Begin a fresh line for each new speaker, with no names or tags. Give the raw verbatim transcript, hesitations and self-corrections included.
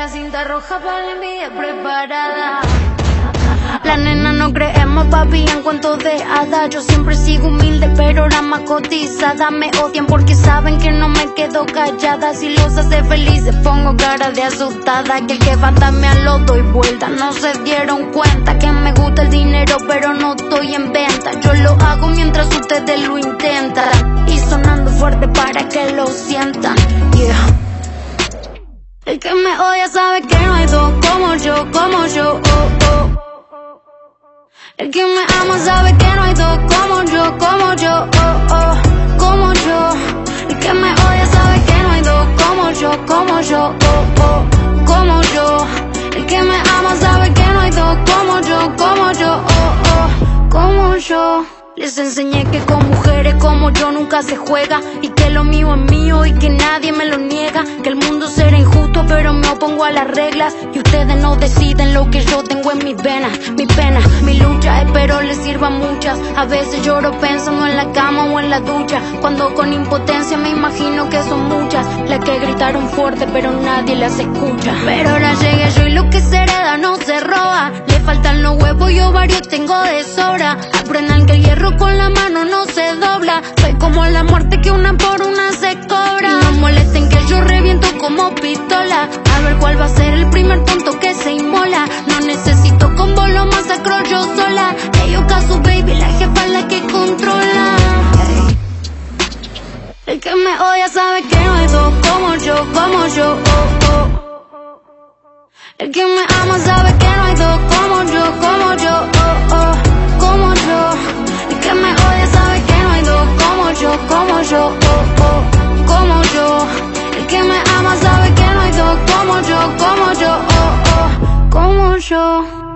la cinta roja para la envidia preparada. La nena no creemos, papi, en cuentos de hadas. Yo siempre sigo humilde, pero la más cotizada. Me odian porque saben que no me quedo callada. Si los hace felices pongo cara de asustada. Que el que fantasmea lo doy vuelta. No se dieron cuenta que me gusta el dinero, pero no estoy en venta. Yo lo hago mientras ustedes lo intentan. Y sonando fuerte para que lo sientan. Yeah. El que me odia sabe que no hay dos como yo, como yo, oh, oh. El que me ama sabe que no hay dos como yo, como yo, oh, oh, como yo. El que me odia sabe que no hay dos como yo, como yo, oh, oh, como yo. El que me ama sabe que no hay dos como yo, como yo, oh, oh, como yo. Les enseñé que con mujeres como yo nunca se juega, y que lo mío es mío y que nadie me lo niega. Que el mundo será injusto pero me opongo a las reglas, y ustedes no deciden lo que yo tengo en mis venas. Mi pena, mi lucha, espero les sirva a muchas. A veces lloro pensando en la cama o en la ducha, cuando con impotencia me imagino que son muchas las que gritaron fuerte pero nadie las escucha. Pero ahora llegué yo y lo que se hereda no se roba. Le faltan los huevos y ovarios tengo de sobra. Aprendan que el hierro con la mano no se dobla. Soy como la muerte que una por una se cobra. Y no molesten que yo reviento como pistola. A ver cuál va a ser el primer tonto que se inmola. No necesito combo, lo masacro yo sola. Ellos caso baby, la jefa la que controla. Hey. El que me odia sabe que no hay dos como yo, como yo, oh, oh. El que me ama sabe que no hay dos como yo, como yo, oh, oh, como yo. El que me odia sabe que no hay dos como yo, como yo, oh, oh, como yo. El que me ama sabe que no hay dos como yo, como yo, oh, oh, como yo.